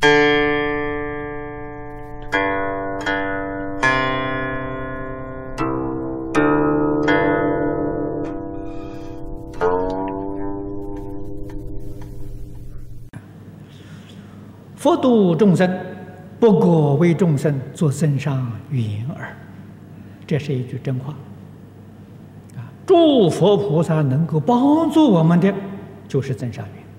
佛度众生，不过为众生作增上缘耳。这是一句真话。诸佛菩萨能够帮助我们的，就是增上缘。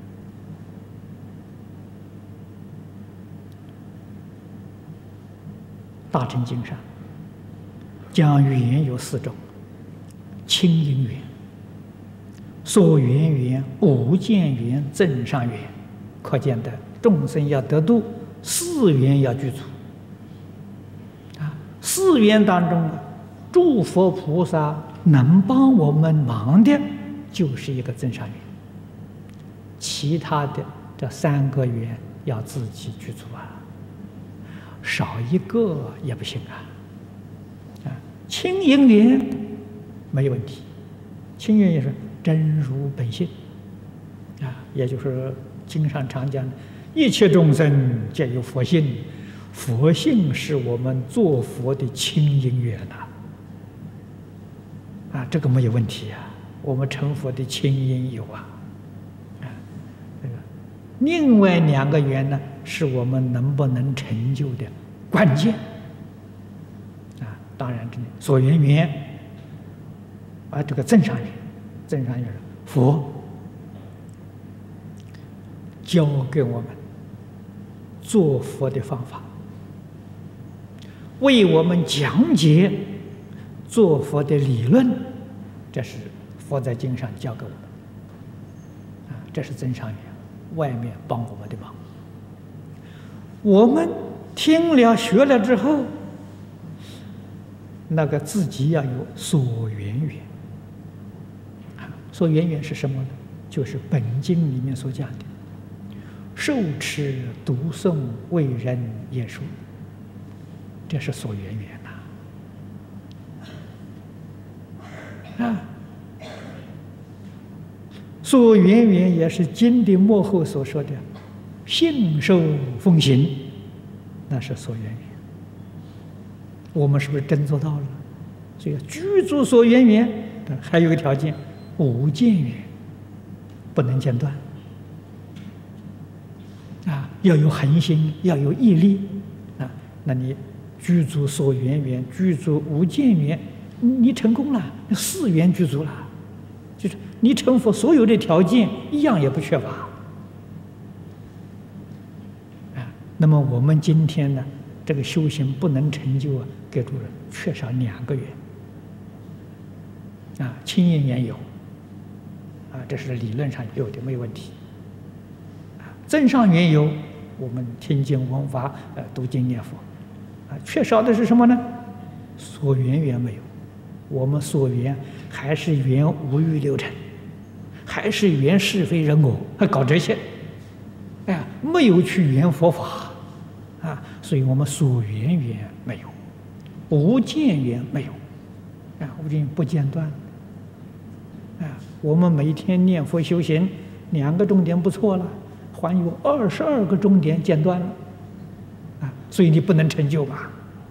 大乘经上讲缘有4种：清净缘、所缘缘、无间缘、增上缘。可见的众生要得度，4缘要具足。4缘当中，诸佛菩萨能帮我们忙的，就是一个增上缘。其他的这3个缘要自己具足啊，少一个也不行啊。清净缘没有问题，清净也是真如本性也就是经上常讲，一切众生皆有佛性，佛性是我们做佛的清净缘这个没有问题我们成佛的清因有另外2个缘呢，是我们能不能成就的关键当然所缘缘这个增上缘，增上缘佛教给我们做佛的方法，为我们讲解做佛的理论，这是佛在经上教给我们这是增上缘，外面帮我们的忙。我们听了学了之后，那个自己要有所缘缘所缘缘是什么呢？就是本经里面所讲的受持读诵为人言说，这是所缘缘所缘缘也是经的末后所说的信受奉行，那是所缘缘。我们是不是真做到了？所以具足所缘缘，还有一个条件，无间缘，不能间断要有恒心，要有毅力那你具足所缘缘，具足无间缘，你成功了，4缘具足了，就是你成佛所有的条件一样也不缺乏那么我们今天呢，这个修行不能成就给诸人缺少2个缘清净缘有这是理论上有的，没有问题增上缘有，我们听经闻法读经念佛缺少的是什么呢？所缘缘没有，我们所缘还是缘五欲六尘，还是缘是非人我，还搞这些没有去缘佛法所以我们所缘缘没有，无间缘没有无间不间断我们每天念佛修行2个钟点不错了，还有22个钟点间断了所以你不能成就吧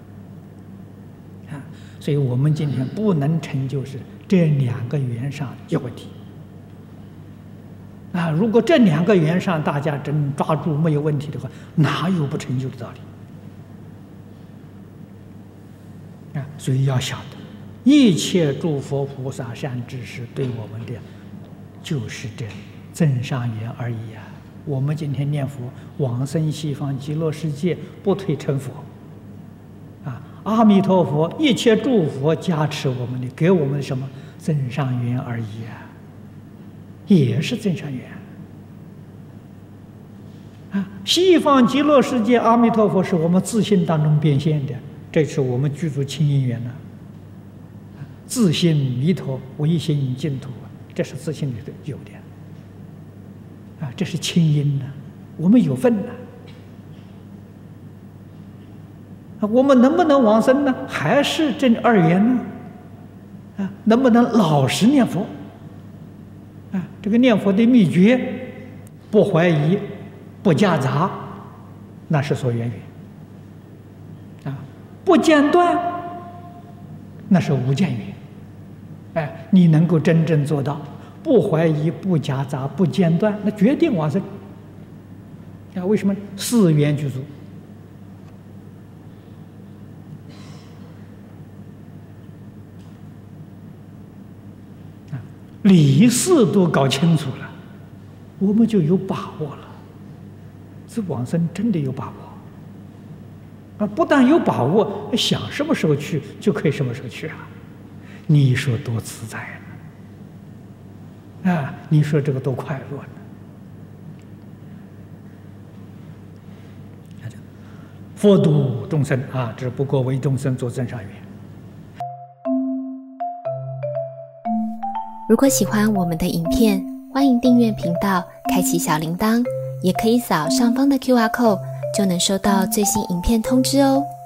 所以我们今天不能成就是这2个缘上有问题如果这2个缘上大家真抓住没有问题的话，哪有不成就的道理所以要晓得一切诸佛菩萨善知识对我们的就是这增上缘而已我们今天念佛往生西方极乐世界，不退成佛阿弥陀佛一切诸佛加持我们的，给我们什么增上缘而已也是增上缘西方极乐世界阿弥陀佛是我们自信当中变现的，这是我们具足清净缘自信弥陀唯心净土，这是自信里头有的这是清因我们有份我们能不能往生呢？还是正2缘呢能不能老实念佛这个念佛的秘诀，不怀疑，不夹杂那是所缘缘不间断，那是无间缘。你能够真正做到不怀疑、不夹杂、不间断，那决定往生。为什么四缘具足？理事都搞清楚了，我们就有把握了。这往生真的有把握不但有把握，想什么时候去就可以什么时候去你说多自在你说这个多快乐呢？佛度众生只不过为众生做增上缘。 如果喜欢我们的影片，欢迎订阅频道，开启小铃铛，也可以扫上方的 QR code，就能收到最新影片通知哦。